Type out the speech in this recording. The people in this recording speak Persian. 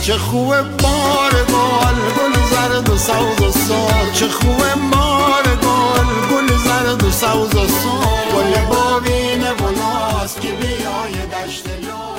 چه خوبه بار گل زرد و سبز و سرخ، چه خوبه بار گل زرد و سبز و سرخ. گل بابین بلاست که بیای دشت لو